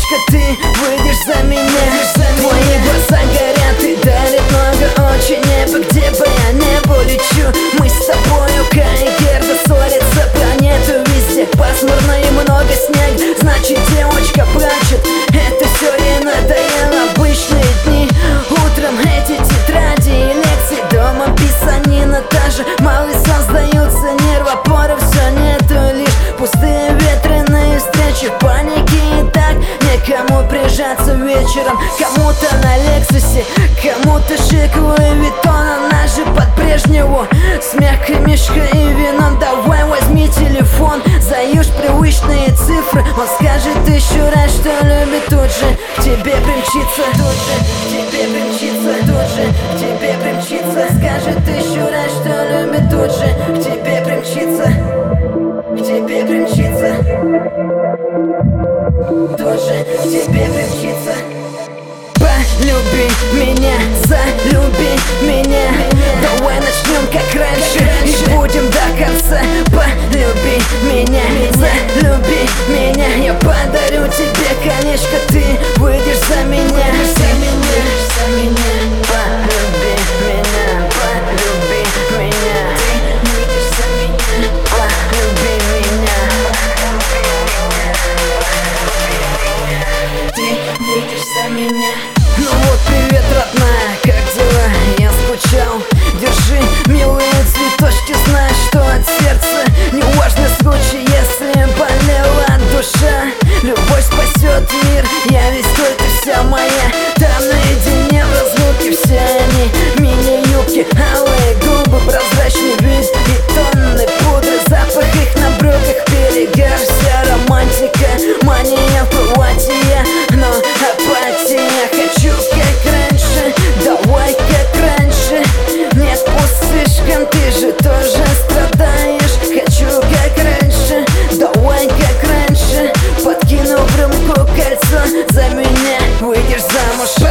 конечка, ты выйдешь за меня. Твои глаза горят и дарят много очень небо. Где бы я не был, лечу. Мы с тобою, Кай и Герда, ссорятся планету везде. Пасмурно и много снега, значит девочка плачет. Это все ей надоело, обычные дни. Утром эти тетради и лекции, дома писанина та же. Малый сон, сдаются нервы, опоры все нету, лишь пустые ветреные встречи. Паники и так некому прижаться вечером. Кому-то на Лексусе, кому-то шик Луи Виттон. Она же под прежнего, с мягкой мишкой и вином. Давай возьми телефон, заюшь привычные цифры. Он скажет еще раз, что любит, тут же к тебе примчится. Тут же к тебе примчится, тут же к тебе примчится. Скажет еще раз, что любит, тут же к тебе примчится. К тебе примчится. Тут же к тебе примчится. Полюби меня, залюби меня. Давай начнем как раньше и будем до конца. Полюби меня, залюби меня. Я подарю тебе колечко, ты выйдешь за меня. Полюби меня, полюби меня. Ты выйдешь за меня. Полюби меня. Ты выйдешь за меня. Ну вот, привет, родная, как дела? Я скучал. Держи, милые цветочки, знаешь, что от сердца не важный случай, если болела душа. Любовь спасет мир, я весь твой, ты вся моя. Там наедине в разлуке все они, мини-юбки, алые губы, прозрачный вид и тонны пудры. Запах их на брюках, перегар, вся романтика, мания в платье, но апатия. Хочу как раньше, давай как раньше. Нет, пустышкам, ты же тоже страдаешь. Хочу как раньше, давай как раньше. Подкину в рюмку кольцо, за меня выйдешь замуж.